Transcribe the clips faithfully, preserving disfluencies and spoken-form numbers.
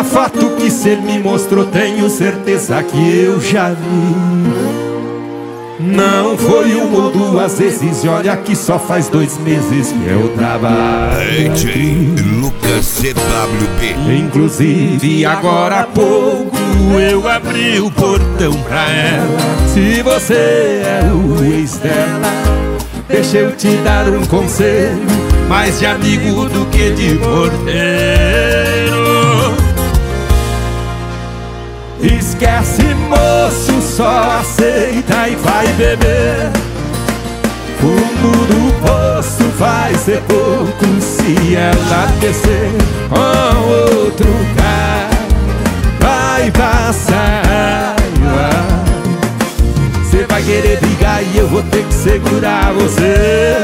Aquela foto que cê me mostrou, tenho certeza que eu já vi. Não foi uma ou duas vezes, e olha que só faz dois meses que eu trabalho D J Lucas C W B. Inclusive agora há pouco eu abri o portão pra ela. Se você é o ex dela, deixa eu te dar um conselho, mais de amigo do que de porteiro. Esquece, moço, só aceita e vai beber. Fundo do poço vai ser pouco se ela descer com outro cara. Vai passar, cê vai querer brigar e eu vou ter que segurar você.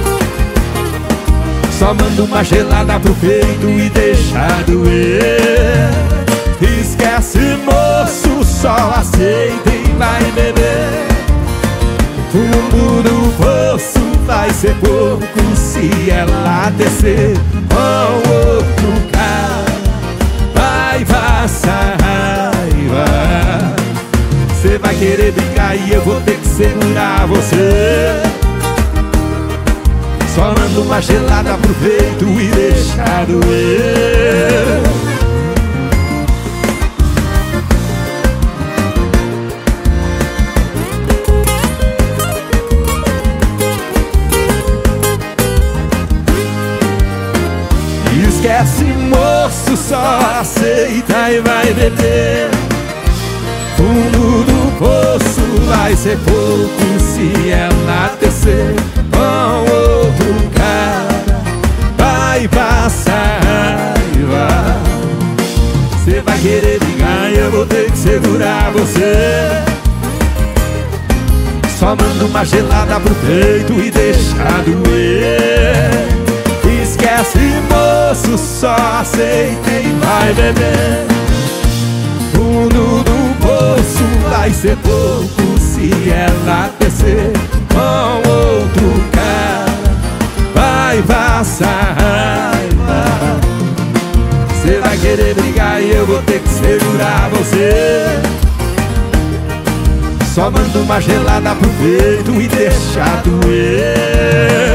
Só manda uma gelada pro peito e deixa doer. Esquece, moço, só aceita e vai beber. Fundo do poço vai ser pouco se ela descer com outro cara. Vai passar raiva, cê vai querer brigar e eu vou ter que segurar você. Só manda uma gelada pro peito e deixa doer. Esquece, moço, só aceita e vai beber. Fundo do poço vai ser pouco se ela descer com outro cara. Vai passar raiva, cê vai querer brigar e eu vou ter que segurar você. Só manda uma gelada pro peito e deixa doer. Esquece, moço, só aceita e vai beber. Fundo do poço vai ser pouco se ela descer com outro cara. Vai passar raiva, cê vai querer brigar e eu vou ter que segurar você. Só manda uma gelada pro peito e deixa doer.